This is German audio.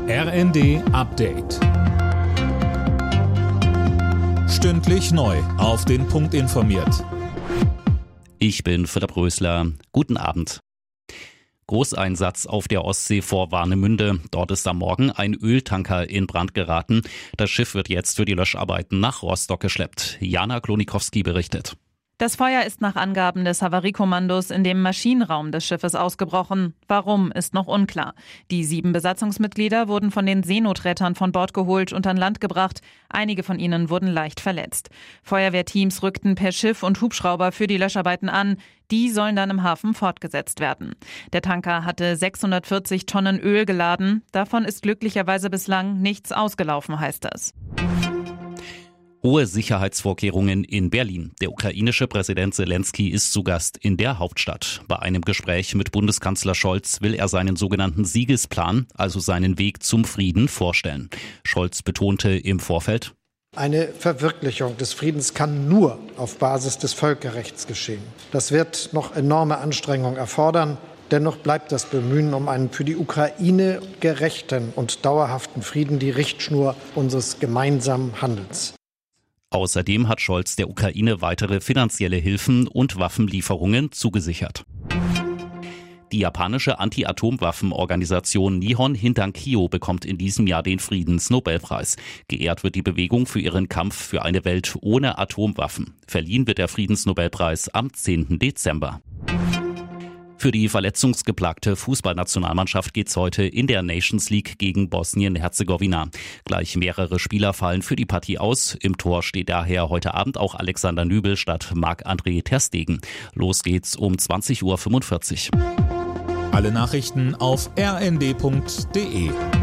RND Update. Stündlich neu auf den Punkt informiert. Ich bin Philipp Rösler. Guten Abend. Großeinsatz auf der Ostsee vor Warnemünde. Dort ist am Morgen ein Öltanker in Brand geraten. Das Schiff wird jetzt für die Löscharbeiten nach Rostock geschleppt. Jana Klonikowski berichtet. Das Feuer ist nach Angaben des Havariekommandos in dem Maschinenraum des Schiffes ausgebrochen. Warum, ist noch unklar. Die 7 Besatzungsmitglieder wurden von den Seenotrettern von Bord geholt und an Land gebracht. Einige von ihnen wurden leicht verletzt. Feuerwehrteams rückten per Schiff und Hubschrauber für die Löscharbeiten an. Die sollen dann im Hafen fortgesetzt werden. Der Tanker hatte 640 Tonnen Öl geladen. Davon ist glücklicherweise bislang nichts ausgelaufen, heißt es. Hohe Sicherheitsvorkehrungen in Berlin. Der ukrainische Präsident Zelensky ist zu Gast in der Hauptstadt. Bei einem Gespräch mit Bundeskanzler Scholz will er seinen sogenannten Siegesplan, also seinen Weg zum Frieden, vorstellen. Scholz betonte im Vorfeld: Eine Verwirklichung des Friedens kann nur auf Basis des Völkerrechts geschehen. Das wird noch enorme Anstrengungen erfordern. Dennoch bleibt das Bemühen um einen für die Ukraine gerechten und dauerhaften Frieden die Richtschnur unseres gemeinsamen Handelns. Außerdem hat Scholz der Ukraine weitere finanzielle Hilfen und Waffenlieferungen zugesichert. Die japanische Anti-Atomwaffenorganisation Nihon Hindankyo bekommt in diesem Jahr den Friedensnobelpreis. Geehrt wird die Bewegung für ihren Kampf für eine Welt ohne Atomwaffen. Verliehen wird der Friedensnobelpreis am 10. Dezember. Für die verletzungsgeplagte Fußballnationalmannschaft geht's heute in der Nations League gegen Bosnien-Herzegowina. Gleich mehrere Spieler fallen für die Partie aus. Im Tor steht daher heute Abend auch Alexander Nübel statt Marc-André ter Stegen. Los geht's um 20:45 Uhr. Alle Nachrichten auf rnd.de.